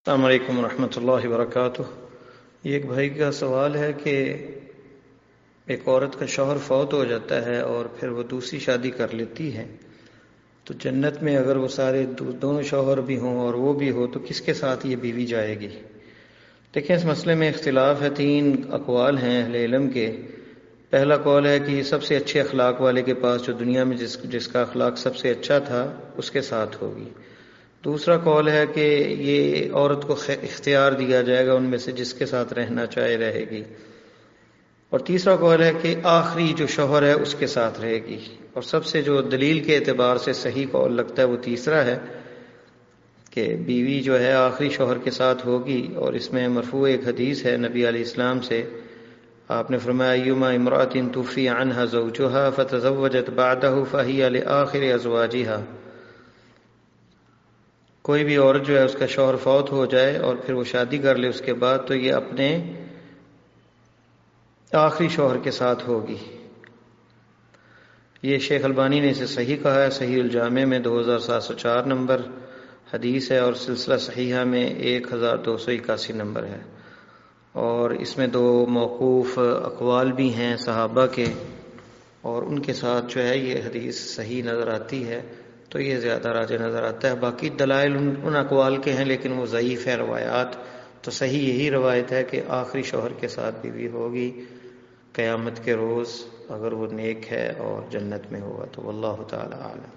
السلام علیکم ورحمۃ اللہ وبرکاتہ۔ یہ ایک بھائی کا سوال ہے کہ ایک عورت کا شوہر فوت ہو جاتا ہے اور پھر وہ دوسری شادی کر لیتی ہے، تو جنت میں اگر وہ سارے دونوں شوہر بھی ہوں اور وہ بھی ہو تو کس کے ساتھ یہ بیوی جائے گی؟ دیکھیں، اس مسئلے میں اختلاف ہے، 3 اقوال ہیں اہل علم کے۔ پہلا قول ہے کہ یہ سب سے اچھے اخلاق والے کے پاس، جو دنیا میں جس کا اخلاق سب سے اچھا تھا، اس کے ساتھ ہوگی۔ دوسرا قول ہے کہ یہ عورت کو اختیار دیا جائے گا، ان میں سے جس کے ساتھ رہنا چاہے رہے گی۔ اور تیسرا قول ہے کہ آخری جو شوہر ہے اس کے ساتھ رہے گی۔ اور سب سے جو دلیل کے اعتبار سے صحیح قول لگتا ہے وہ تیسرا ہے کہ بیوی جو ہے آخری شوہر کے ساتھ ہوگی۔ اور اس میں مرفوع ایک حدیث ہے نبی علیہ السلام سے، آپ نے فرمایا ایما امرأۃ توفی عنہا زوجہا فتزوجت بعدہ فہی لآخر ازواجہا، کوئی بھی عورت جو ہے اس کا شوہر فوت ہو جائے اور پھر وہ شادی کر لے اس کے بعد، تو یہ اپنے آخری شوہر کے ساتھ ہوگی۔ یہ شیخ البانی نے اسے صحیح کہا ہے، صحیح الجامع میں 2704 نمبر حدیث ہے، اور سلسلہ صحیحہ میں 1281 نمبر ہے۔ اور اس میں 2 موقوف اقوال بھی ہیں صحابہ کے، اور ان کے ساتھ جو ہے یہ حدیث صحیح نظر آتی ہے، تو یہ زیادہ راجح نظر آتا ہے۔ باقی دلائل ان اقوال کے ہیں لیکن وہ ضعیف ہے روایات، تو صحیح یہی روایت ہے کہ آخری شوہر کے ساتھ بیوی ہوگی قیامت کے روز، اگر وہ نیک ہے اور جنت میں ہوگا تو، واللہ تعالی اعلم۔